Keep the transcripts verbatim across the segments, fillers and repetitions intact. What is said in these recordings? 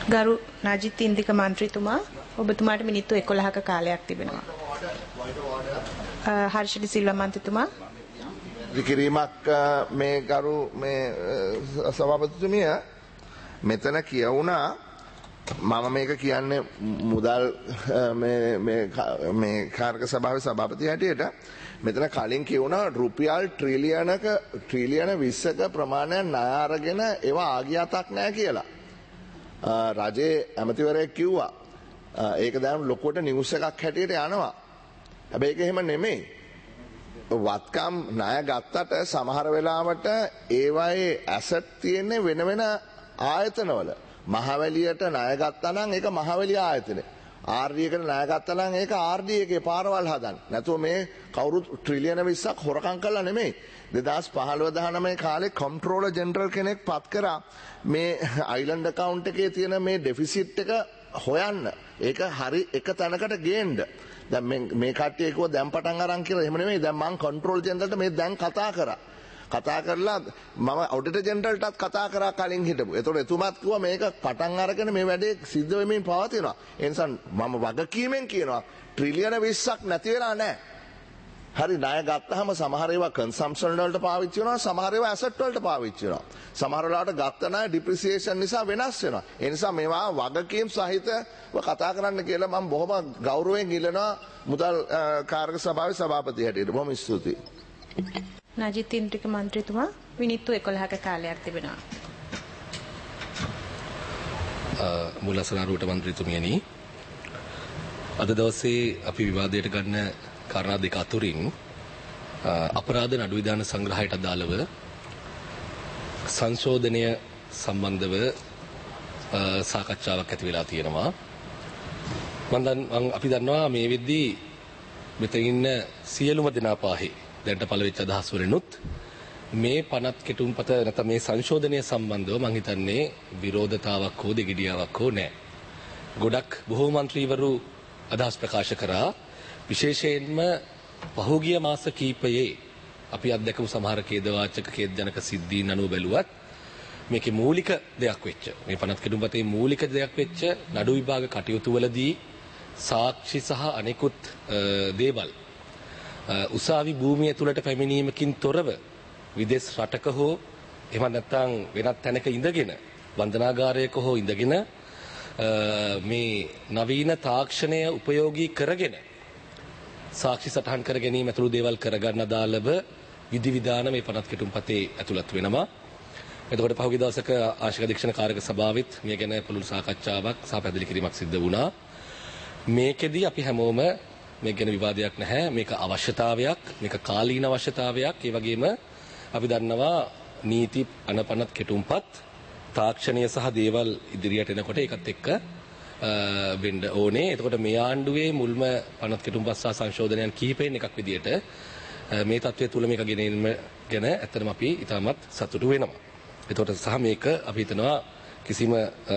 ගරු නජිත් ඉන්දික මන්ත්‍රීතුමා ඔබතුමාට මිනිත්තු එකොළහක කාලයක් තිබෙනවා. හර්ෂ ඩි සිල්වා මන්ත්‍රීතුමා විකිරීමක් මේ ගරු මේ සභාපතිතුමිය මෙතන කියවුණා මම මේක කියන්නේ මුදල් මේ මේ මේ කාර්ක සභාවේ සභාපති හැටියට මෙතන කලින් කියවුණා රුපියල් ට්‍රිලියනක ට්‍රිලියන විස්සක ප්‍රමාණයක් ණය අරගෙන ඒවා ආගියතක් නැහැ කියලා. රජයේ ඇමතිවරයෙක් කිව්වා ඒක දැන් ලොකුවට නිවුස් එකක් හැටියට යනවා. හැබැයි ඒක එහෙම නෙමෙයි. වත්කම් ණය ගත්තට සමහර වෙලාවට ඒවායේ ඇසට් තියෙන්නේ වෙන වෙන ආයතනවල. මහවැලියට ණය ගත්තා නම් ඒක මහවැලිය ආයතනය. ආර් ඩී එකට ණය ගත්තා නම් ඒක ආර් ඩී එකේ පාරවල් හදන්න. නැතුව මේ කවුරුත් ට්‍රිලියන විස්සක් හොරකම් කළා නෙමෙයි. දෙදාස් පහළොව දහනවය කාලේ කම්ප්ට්‍රෝලර් ජෙනරල් කෙනෙක් පත් කරා මේ අයිලන්ඩ් account එකේ තියෙන මේ ඩෙෆිසිට් එක හොයන්න. ඒක හරි එක තැනකට ගේන්න. දැන් මේ මේ කට්ටිය කිව්වා දැන් පටන් අරන් කියලා. එහෙම නෙමෙයි. දැන් මං කන්ට්‍රෝල් ජෙනරල්ට මේ දැන් කතා කරා. කතා කරලා මම ඔඩිටර් ජෙනරල්ටත් කතා කරා කලින් හිටපු. ඒතකොට එතුමාත් කිව්වා මේක පටන් අරගෙන මේ වැඩේ සිද්ධ වෙමින් පවතිනවා. ඒ නිසා මම වගකීමෙන් කියනවා ට්‍රිලියන විස්සක් නැති වෙලා නැහැ. හරි ණය ගත්තාම සමහර ඒවා කන්සම්ප්ෂන් වලට පාවිච්චි වෙනවා සමහර ඒවා ඇසට් වලට පාවිච්චි වෙනවා. සමහර වෙලාවට ගත්ත ණය ඩිප්‍රිසියේෂන් නිසා වෙනස් වෙනවා. ඒ නිසා මේවා වගකීම් සහිතව කතා කරන්න කියලා මම බොහොම ගෞරවයෙන් ඉල්ලනවා මුදල් කාර්ක සභාවේ සභාපති හැටියට. බොහොම ස්තුතියි. නජිත් ඉන්ද්‍රික මන්ත්‍රීතුමා මිනිත්තු එකොළහක කාලයක් තිබෙනවා. මුලසනාරුවට මන්ත්‍රීතුමියනි අද දවසේ අපි විවාදයට ගන්න කාරණා දෙක අතුරින් අපරාධ නඩු විධාන සංග්‍රහයට අදාළව සංශෝධනය සම්බන්ධව සාකච්ඡාවක් ඇති වෙලා තියෙනවා. මම අපි දන්නවා මේ වෙද්දී මෙතන ඉන්න සියලුම දෙනා පාහේ දැන්ට පළවෙච්ච අදහස් වලිනුත් මේ පනත් කෙටුම්පත නැත්නම් මේ සංශෝධනය සම්බන්ධව මම හිතන්නේ විරෝධතාවක් හෝ දෙගිඩියාවක් හෝ නැහැ. ගොඩක් බොහෝ മന്ത്രിවරු අදහස් ප්‍රකාශ කරා විශේෂයෙන්ම පහුගිය මාස කීපයේ අපි අත්දැකපු සමහර ඛේදවාචක ඛේදජනක සිද්ධීන් අනුව බැලුවත් මේකේ මූලික දෙයක් වෙච්ච මේ පනත් කෙටුම්පතේ මූලික දෙයක් වෙච්ච නඩු විභාග කටයුතු වලදී සාක්ෂි සහ අනෙකුත් දේවල් උසාවි භූමිය තුලට පැමිණීමකින් තොරව විදේශ රටක හෝ එහෙම නැත්නම් වෙනත් තැනක ඉඳගෙන වන්දනාගාරයක හෝ ඉඳගෙන මේ නවීන තාක්ෂණය උපයෝගී කරගෙන සාක්ෂි සටහන් කර ගැනීම ඇතුළු දේවල් කරගන්න අදාළව විධිවිධාන මේ පනත් කෙටුම්පතේ ඇතුළත් වෙනවා. එතකොට පහුගිය දවසක ආශික අධීක්ෂණ කාර්යක සභාවෙත් මේ ගැන පුළුල් සාකච්ඡාවක් සහ පැහැදිලි කිරීමක් සිද්ධ වුණා. මේකෙදී අපි හැමෝම මේක ගැන විවාදයක් නැහැ. මේක අවශ්‍යතාවයක්, මේක කාලීන අවශ්‍යතාවයක්. ඒ වගේම අපි දන්නවා නීති අනපනත් කෙටුම්පත් තාක්ෂණය සහ දේවල් ඉදිරියට එනකොට ඒකත් එක්ක වෙන්න ඕනේ. එතකොට මේ ආණ්ඩුවේ මුල්ම පනත් කෙටුම්පත් සහ සංශෝධනයන් කිහිපෙන් එකක් විදියට මේ තත්ත්වය තුල මේක ගෙනෙන්න ගැන ඇත්තටම අපි ඉතාමත් සතුටු වෙනවා. එතකොට සහ මේක අපි හිතනවා කිසිම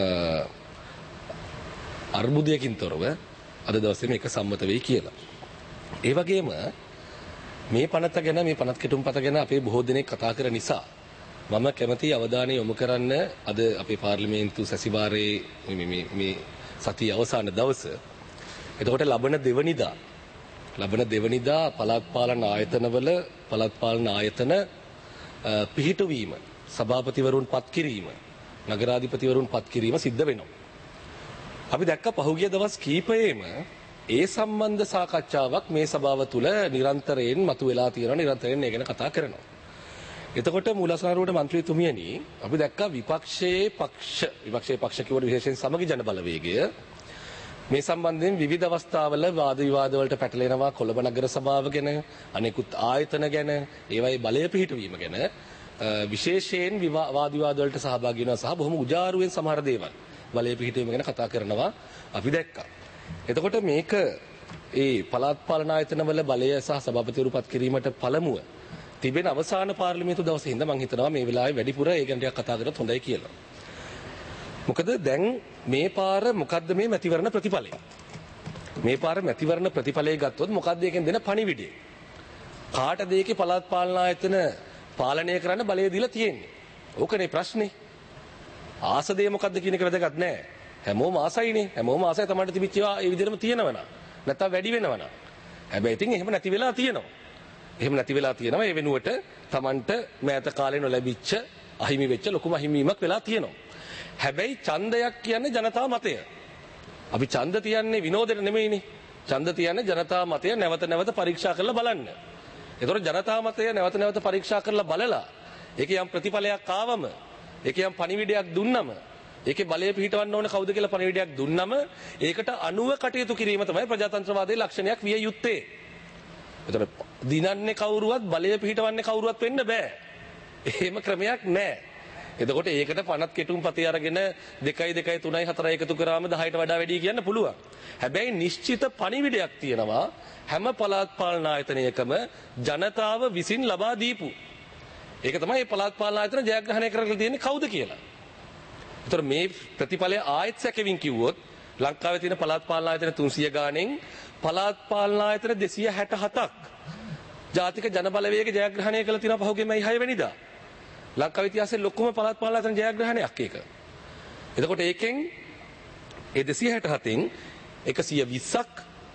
අර්බුදයකින් තොරව අද දවසේ මේක සම්මත වෙයි කියලා. ඒ වගේම මේ පනත ගැන මේ පනත් කෙටුම්පත ගැන අපේ බොහෝ දෙනෙක් කතා කරන නිසා මම කැමති අවධානය යොමු කරන්න අද අපේ පාර්ලිමේන්තු සැසිවාරයේ මේ මේ සතිය අවසාන දවස. එතකොට ලබන දෙවනිදා ලබන දෙවනිදා පළාත් පාලන ආයතනවල පළාත් පාලන ආයතන පිහිටුවීම, සභාපතිවරුන් පත් කිරීම, නගරාධිපතිවරුන් පත් කිරීම සිද්ධ වෙනවා. අපි දැක්ක පහුගිය දවස් කීපයේම ඒ සම්බන්ධ සාකච්ඡාවක් මේ සභාව තුළ නිරන්තරයෙන් මතුවලා තියෙනවා. නිරන්තරයෙන් ඒ ගැන කතා කරනවා. එතකොට මූලසනාරුවට මන්ත්‍රීතුමියනි අපි දැක්කා විපක්ෂයේ පක්ෂ විපක්ෂයේ පක්ෂ කිව්වට විශේෂයෙන් සමගි ජන බලවේගය මේ සම්බන්ධයෙන් විවිධ අවස්ථාවල වාද විවාද වලට පැටලෙනවා. කොළඹ නගර සභාව ගැන, අනෙකුත් ආයතන ගැන, ඒවයි බලය පිහිටවීම ගැන විශේෂයෙන් වාද විවාද වලට සහභාගී වෙනවා සහ බොහොම උජාරුවෙන් සමහර දේවල් බලය පිහිටවීම ගැන කතා කරනවා අපි දැක්කා. එතකොට මේක ඒ පළාත් පාලන ආයතනවල බලය සහ සභාපතිවරු පත් කිරීමට පළමුව තිබෙන අවසාන පාර්ලිමේන්තු දවසේ ඉඳන් මම හිතනවා මේ වෙලාවේ වැඩිපුර ඒ ගැන ටිකක් කතා කරත් හොඳයි කියලා. මොකද දැන් මේ පාර මොකද්ද මේ මැතිවරණ ප්‍රතිඵලය? මේ පාර මැතිවරණ ප්‍රතිඵලය ගත්තොත් මොකද්ද ඒකෙන් දෙන පණිවිඩය? කාටද ඒකේ පළාත් පාලන ආයතන පාලනය කරන්න බලය දීලා තියෙන්නේ? ඕකනේ ප්‍රශ්නේ. ආසදේ මොකද්ද කියන එක වැදගත් නෑ. හැමෝම ආසයිනේ. හැමෝම ආසයි තමයි තිබිච්ච ඒවා ඒ විදිහටම තියෙනවනම්. නැත්තම් වැඩි වෙනවනම්. හැබැයි ඉතින් එහෙම නැති වෙලා තියෙනවා. එහෙම නැති වෙලා තියෙනවා. ඒ වෙනුවට Tamanට මෑත කාලේ නොලැබිච්ච අහිමි වෙච්ච ලොකුම අහිමිවීමක් වෙලා තියෙනවා. හැබැයි ඡන්දයක් කියන්නේ ජනතා මතය. අපි ඡන්ද තියන්නේ විනෝදෙට නෙමෙයිනේ. ඡන්ද තියන්නේ ජනතා මතය නැවත නැවත පරීක්ෂා කරලා බලන්න. ඒතකොට ජනතා මතය නැවත නැවත පරීක්ෂා කරලා බලලා ඒකේ යම් ප්‍රතිඵලයක් ආවම ඒකේ යම් පණිවිඩයක් දුන්නම ඒකේ බලය පිහිටවන්න ඕන කවුද කියලා පණිවිඩයක් දුන්නම ඒකට අනුව කටයුතු කිරීම තමයි ප්‍රජාතන්ත්‍රවාදයේ ලක්ෂණයක් විය යුත්තේ. ඒතකොට දිනන්නේ කවුරුවත් බලය පිහිටවන්නේ කවුරුවත් වෙන්න බෑ. එහෙම ක්‍රමයක් නෑ. එතකොට ඒකට පනත් කෙටුම් පතේ අරගෙන දෙකයි දෙකයි තුනයි හතරයි එකතු කරාම දහයට වඩා වැඩි කියන්න පුළුවන්. හැබැයි නිශ්චිත පණිවිඩයක් තියෙනවා හැම පළාත් පාලන ආයතනයකම ජනතාව විසින් ලබා දීපු. ඒක තමයි මේ පළාත් පාලන ආයතන ජයග්‍රහණය කරලා තියෙන්නේ කවුද කියලා. ඒතර මේ ප්‍රතිඵලය ආයෙත් සැකෙමින් කිව්වොත් ලංකාවේ තියෙන පළාත් පාලන ආයතන තුන්සිය ගාණෙන් පළාත් පාලන ආයතන දෙසිය හැට හතක් ජාතික ජනබලවේග ජයග්‍රහණය කළ තියෙනවා පහුගිය මයි හය වෙනිදා. ලංකාවේ ඉතිහාසයේ ලොකුම පළාත් පාලන ආයතන ජයග්‍රහණයක් ඒක. එතකොට ඒකෙන් ඒ දෙසිය හැට හතෙන් එකසිය විස්සක්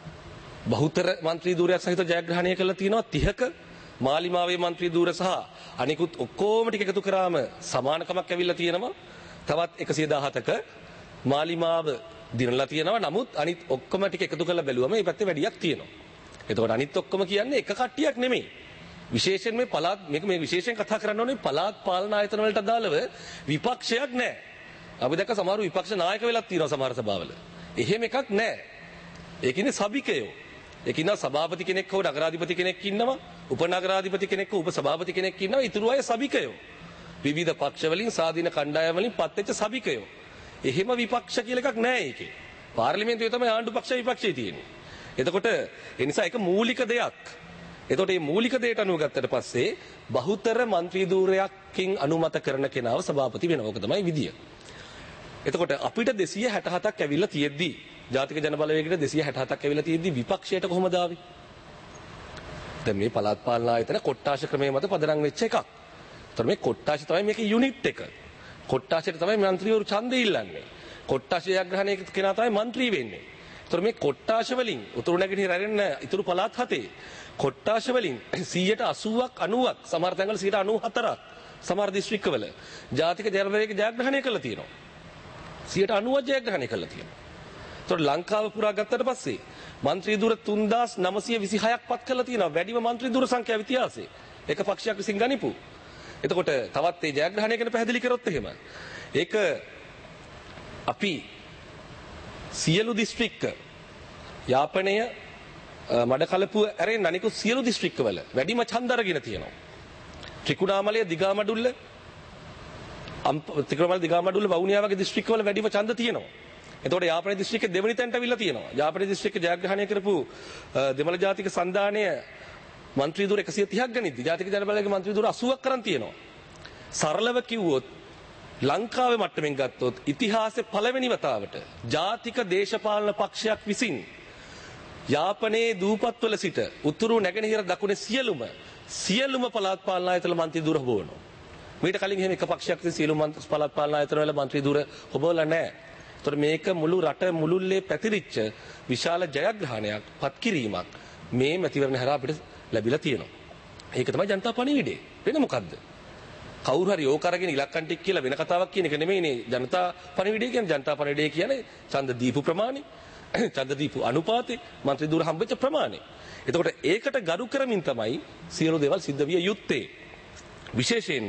බහුතර මන්ත්‍රී ධූරයක් සහිත ජයග්‍රහණය කළා තියෙනවා තිහක මාලිමාවේ මන්ත්‍රී ධූර සහ අනිකුත් ඔක්කොම ටික එකතු කරාම සමානකමක් ඇවිල්ලා තියෙනවා. තවත් එකසිය දහසක මාලිමාව දිනලා තියෙනවා. නමුත් අනිත් ඔක්කොම ටික එකතු කරලා බැලුවම මේ පැත්තේ වැඩියක් තියෙනවා. එතකොට අනිත් ඔක්කොම කියන්නේ එක කට්ටියක් නෙමෙයි. විශේෂයෙන් මේ පළාත් මේක මේ විශේෂයෙන් කතා කරන්න ඕනේ පළාත් පාලන ආයතන වලට අදාළව විපක්ෂයක් නැහැ. අපි දැක්ක සමහර විපක්ෂ නායක වෙලක් තියෙනවා සමහර සභාවල. එහෙම එකක් නැහැ. ඒ කියන්නේ සභිකයෝ. ඒ කියනවා සභාපති කෙනෙක් හෝ නගරාධිපති කෙනෙක් ඉන්නවා, උපනගරාධිපති කෙනෙක් හෝ උපසභාපති කෙනෙක් ඉන්නවා. ඊටු අය සභිකයෝ. විවිධ පක්ෂ වලින් සාධින කණ්ඩායම් වලින් පත්වෙච්ච සභිකයෝ. එහෙම විපක්ෂ කියලා එකක් නැහැ ඒකේ. පාර්ලිමේන්තුවේ තමයි ආණ්ඩු පක්ෂ විපක්ෂය තියෙන්නේ. එතකොට ඒ නිසා ඒක මූලික දෙයක්. එතකොට මේ මූලික දෙයට අනුව ගත්තට පස්සේ බහුතර മന്ത്രി ධූරයකින් අනුමත කරන කෙනාව සභාපති වෙනවා. ඕක තමයි විදිය. එතකොට අපිට දෙසිය හැට හතක් ඇවිල්ලා තියෙද්දි ජාතික ජනබලවේගයට දෙසිය හැට හතක් ඇවිල්ලා තියෙද්දි විපක්ෂයට කොහොමද ආවේ? දැන් මේ පළාත් පාලන ආයතන කොට්ටාශ ක්‍රමයේ මත පදනම් වෙච්ච එකක්. ඒතර මේ කොට්ටාශ තමයි මේකේ යුනිට් එක. කොට්ටාශයට තමයි മന്ത്രിවරු ඡන්දෙ ඉල්ලන්නේ. කොට්ටාශ ජයග්‍රහණය කෙනා තමයි മന്ത്രി වෙන්නේ. ඒතර මේ කොට්ටාශ වලින් උතුරු නැගෙනහිර ඇරෙන්න ඉතුරු පළාත් හතේ කොට්ටාශ වලින් සියයට අසූවක් අනූවක් සමහර තැන්වල සියයට අනූ හතරක් සමහර දිස්ත්‍රික්කවල ජාතික ජනබලවේග ජයග්‍රහණය කළා තියෙනවා. සියයට අනූවක් ජයග්‍රහණය කළා තියෙනවා. ඒතකොට ලංකාව පුරා ගත්තට පස්සේ മന്ത്രി ධූර තුන්දාස් නවසිය විසිහයක් පත් කළා තියෙනවා. වැඩිම മന്ത്രി ධූර සංඛ්‍යාව ඉතිහාසයේ. එක පක්ෂයක් විසින් ගනිපු. එතකොට තවත් මේ ජයග්‍රහණය ගැන පැහැදිලි කරොත් එහෙම ඒක අපි සියලු දිස්ත්‍රික්ක යාපනය මඩකලපුව ඇරෙන් අනිකුත් සියලු දිස්ත්‍රික්කවල වැඩිම ඡන්ද අරගෙන තියෙනවා. ත්‍රිකුණාමලය දිගාමඩුල්ල ත්‍රිකුණාමලය දිගාමඩුල්ල වවුනියා වගේ දිස්ත්‍රික්කවල වැඩිම ඡන්ද තියෙනවා. එතකොට යාපනයේ දිස්ත්‍රික්කයේ දෙවෙනි තැනට අවිල්ලා තියෙනවා. යාපනයේ දිස්ත්‍රික්කය ජයග්‍රහණය කරපු දෙමළ ජාතික සන්ධානය മന്ത്രി ධූර එකසිය තිහක් ගනිද්දි ජාතික ජනබලවේග മന്ത്രി ධූර අසූවක් කරන් තියෙනවා. සරලව කිව්වොත් ලංකාවේ මට්ටමින් ගත්තොත් ඉතිහාසයේ පළවෙනි වතාවට ජාතික දේශපාලන පක්ෂයක් විසින් යාපනයේ දූපත්වල සිට උතුරු නැගෙනහිර දකුණේ සියලුම සියලුම පළාත් පාලන ආයතන മന്ത്രി ධූර හොබවනවා. මීට කලින් එහෙම එක පක්ෂයක් විසින් සියලුම පළාත් පාලන ආයතන වල മന്ത്രി ධූර හොබවලා නැහැ. ඒතර මේක මුළු රට මුළුල්ලේ පැතිරිච්ච විශාල ජයග්‍රහණයක් පත් කිරීමක් මේ මැතිවරණ හැර අපිට ලැබිලා තියෙනවා. ඒක තමයි ජනතා පණිවිඩය. වෙන මොකද්ද? කවුරු හරි ඕක අරගෙන ඉලක්කම් ටික කියලා වෙන කතාවක් කියන එක නෙමෙයිනේ ජනතා පණිවිඩය කියන්නේ. ජනතා පණිවිඩය කියන්නේ ඡන්ද දීපු ප්‍රමාණය, ඡන්ද දීපු අනුපාතේ, മന്ത്രി ධූර හම්බෙච්ච ප්‍රමාණය. එතකොට ඒකට ගරු කරමින් තමයි සියලු දේවල් සිද්ධ විය යුත්තේ. විශේෂයෙන්ම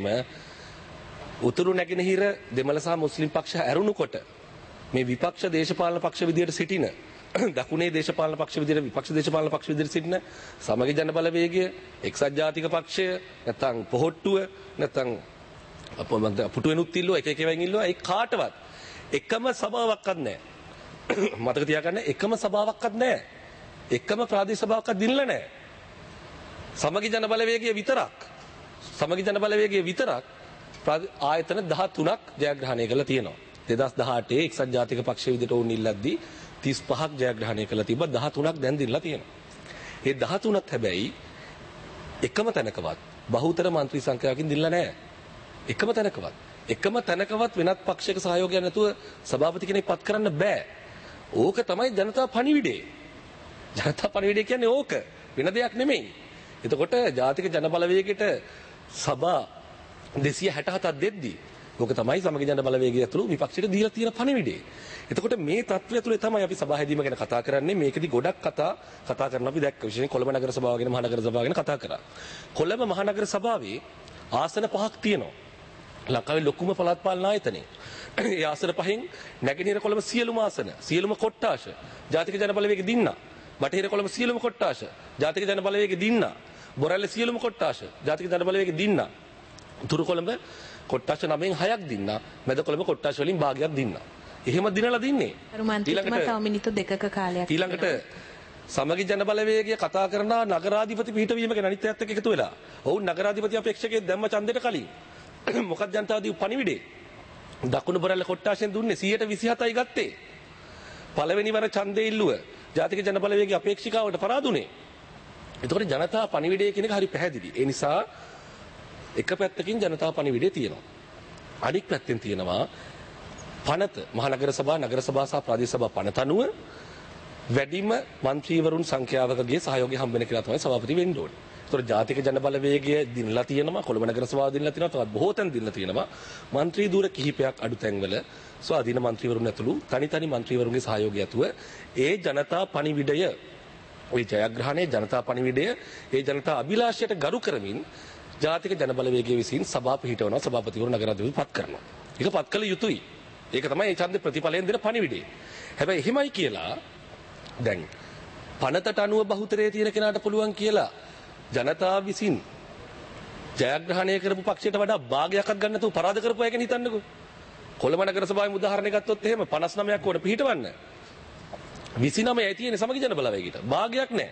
උතුරු නැගෙනහිර දෙමළ සහ මුස්ලිම් පක්ෂ ඇරුණුකොට මේ විපක්ෂ දේශපාලන පක්ෂ විදියට සිටින දකුණේ දේශපාලන පක්ෂ විදියට විපක්ෂ දේශපාලන පක්ෂ විදියට සිටින සමගි ජන බලවේගය, එක්සත් ජාතික පක්ෂය, නැත්නම් පොහොට්ටුව, නැත්නම් පුටුවෙනුත් ඉල්ලුවා, එක එක ඒවායින් ඉල්ලුවා. ඒ කාටවත් එකම සභාවක්වත් නැහැ. මතක තියාගන්න එකම සභාවක්වත් නැහැ. එකම ප්‍රාදේශ සභාවක්වත් දිනලා නැහැ. සමගි ජන බලවේගය විතරක් සමගි ජන බලවේගය විතරක් ආයතන දහතුනක් ජයග්‍රහණය කළා තියෙනවා. දෙදහස් දහඅටේ එක්සත් ජාතික පක්ෂය විදිහට ඕන් ඉල්ලද්දී තිස් පහක් ජයග්‍රහණය කළා තිබ්බා. දහතුනක් දැන් දිනලා තියෙනවා. ඒ දහතුනත් හැබැයි එකම තැනකවත් බහුතර മന്ത്രി සංඛ්‍යාවකින් දිනලා නැහැ. එකම තැනකවත්. එකම තැනකවත් වෙනත් පක්ෂයක සහයෝගයක් නැතුව සභාපති කෙනෙක් පත් කරන්න බෑ. ඕක තමයි ජනතා පණිවිඩය. ජනතා පණිවිඩය කියන්නේ ඕක. වෙන දෙයක් නෙමෙයි. එතකොට ජාතික ජනබලවේගයට සභා දෙසිය හැට හතක් දෙද්දී ඕක තමයි සමගි ජන බලවේගය ඇතුළු විපක්ෂයට දීලා තියෙන පණිවිඩය. එතකොට මේ තත්ත්වය තුළ තමයි අපි සභා හැදීම ගැන කතා කරන්නේ. මේකෙදි ගොඩක් කතා කතා කරන අපි දැක්ක විශේෂයෙන් කොළඹ නගර සභාව ගැන මහනගර සභාව ගැන කතා කරා. කොළඹ මහනගර සභාවේ ආසන පහක් තියෙනවා. ලංකාවේ ලොකුම පළාත් පාලන ආයතනය. ඒ ආසන පහෙන් නැගෙනහිර කොළඹ සියලුම ආසන, සියලුම කොට්ටාශ ජාතික ජන බලවේගය දින්නා. බටහිර කොළඹ සියලුම කොට්ටාශ ජාතික ජන බලවේගය දින්නා. බොරැල්ල සියලුම කොට්ටාශ ජාතික ජන බලවේගය දින්නා. උතුරු කොළඹ කොට්ටාශ නවයෙන් හයක් දින්නා. මැද කොළඹ කොට්ටාශ වලින් භාගයක් දින්නා. එහෙම දිනලා දින්නේ. ඊළඟට තව මිනිත්තු දෙකක කාලයක් ඊළඟට සමගි ජන බලවේගය කතා කරන නගරාධිපති පිහිටවීම ගැන අනිත් පැත්තට එකතු වෙලා. ඔවුන් නගරාධිපති අපේක්ෂකයෙක් දැම්ම ඡන්දෙට කලින්. මොකක්ද ජනතාව දී පණිවිඩේ? දකුණු බොරැල්ල කොට්ටාශෙන් දුන්නේ සියයට විසිහතයි ගත්තේ. පළවෙනි වර ඡන්දේ ඉල්ලුව ජාතික ජන බලවේගයේ අපේක්ෂිකාවට පරාදුනේ. එතකොට ජනතා පණිවිඩය කියන එක හරි පැහැදිලි. ඒ නිසා එක පැත්තකින් ජනතා පණිවිඩය තියෙනවා. අනික් පැත්තෙන් තියෙනවා පනත මහනගර සභා, නගර සභා සහ ප්‍රාදේශ සභා පනත අනුව වැඩිම മന്ത്രിවරුන් සංඛ්‍යාවකගේ සහයෝගය හම්බ වෙන කියලා තමයි සභාපති වෙන්න ඕනේ. ඒතකොට ජාතික ජන බලවේගය දිනලා තියෙනවා, කොළඹ නගර සභාව දිනලා තියෙනවා, තවත් බොහෝ තැන් දිනලා තියෙනවා. മന്ത്രി ධූර කිහිපයක් අඩු තැන්වල ස්වාධීන മന്ത്രിවරුන් ඇතුළු තනි තනි മന്ത്രിවරුන්ගේ සහයෝගය ඇතුව ඒ ජනතා පණිවිඩය, ওই ජයග්‍රහණයේ ජනතා පණිවිඩය, ඒ ජනතා අභිලාෂයට ගරු කරමින් ජාතික ජන බලවේගය විසින් සභා පිහිටවනවා, සභාපතිවරු නගරාධිපති පත් කරනවා. ඒක පත් කළ යුතුයි. ඒක තමයි මේ ඡන්දේ ප්‍රතිඵලයෙන් දෙන පණිවිඩය. හැබැයි එහෙමයි කියලා දැන් පනතට අනුව බහුතරයේ තියෙන කෙනාට පුළුවන් කියලා ජනතාව විසින් ජයග්‍රහණය කරපු පක්ෂයට වඩා භාගයක්වත් ගන්න නැතුව පරාද කරපු අය ගැන හිතන්නකෝ. කොළඹ නගර සභාවේ උදාහරණයක් ගත්තොත් එහෙම පනස් නවයක් වුණ පිහිටවන්න විසිනමයයි තියෙන සමගි ජන බලවේගයට. භාගයක් නැහැ.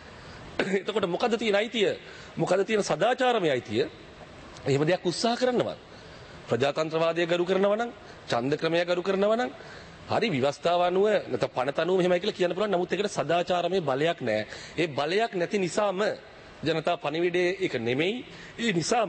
එතකොට මොකද්ද තියෙන අයිතිය? මොකද්ද තියෙන සදාචාරමය අයිතිය? එහෙම දෙයක් උත්සාහ කරනවත් ප්‍රජාතන්ත්‍රවාදය ගරු කරනවා නම්, ඡන්ද ක්‍රමය ගරු කරනවා නම්, හරි ව්‍යවස්ථාව අනුව නැත්නම් පනත අනුව මෙහෙමයි කියලා කියන්න පුළුවන්. නමුත් ඒකට සදාචාරමය බලයක් නැහැ. ඒ බලයක් නැති නිසාම ජනතා පණිවිඩයේ ඒක නෙමෙයි. ඒ නිසාම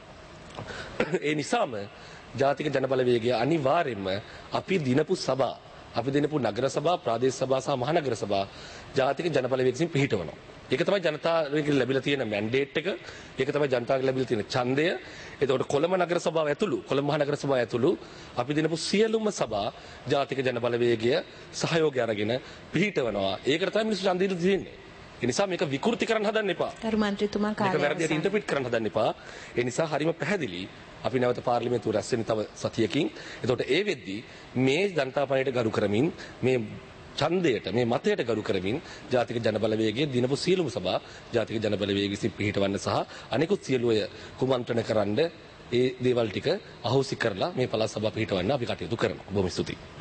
ඒ නිසාම ජාතික ජන බලවේගය අනිවාර්යයෙන්ම අපි දිනපු සභා, අපි දිනපු නගර සභා, ප්‍රාදේශ සභා සහ මහනගර සභා ජාතික ජන බලවේගයෙන් පිහිටවනවා. ඒක තමයි ජනතාවගෙන් ලැබිලා තියෙන මැන්ඩේට් එක. ඒක තමයි ජනතාවගෙන් ලැබිලා තියෙන ඡන්දය. එතකොට කොළඹ නගර සභාව ඇතුළු, කොළඹ මහනගර සභාව ඇතුළු අපි දිනපු සියලුම සභා ජාතික ජන බලවේගය සහයෝගය අරගෙන පිහිටවනවා. ඒකට තමයි මිනිස්සු ඡන්දය දෙන්නේ. ඒ නිසා මේක විකෘති කරන්න හදන්න එපා. ගරු මන්ත්‍රීතුමා කාලය මේක වැරදියට ඉන්ටර්ප්‍රිට් කරන්න හදන්න එපා. ඒ නිසා හරිම පැහැදිලි. අපි නැවත පාර්ලිමේන්තුව රැස් වෙන තව සතියකින්. එතකොට ඒ වෙද්දී මේ ජනතා පණිවිඩයට ගරු කරමින්, මේ ඡන්දයට, මේ මතයට ගරු කරමින් ජාතික ජන බලවේගයේ දිනපු සියලුම සභා ජාතික ජන බලවේගය විසින් පිහිටවන්න සහ අනෙකුත් සියලුය කුමන්ත්‍රණ කරන්න ඒ දේවල් ටික අහෝසි කරලා මේ පළාත් සභාව පිහිටවන්න අපි කටයුතු කරනවා. බොහොම ස්තුතියි.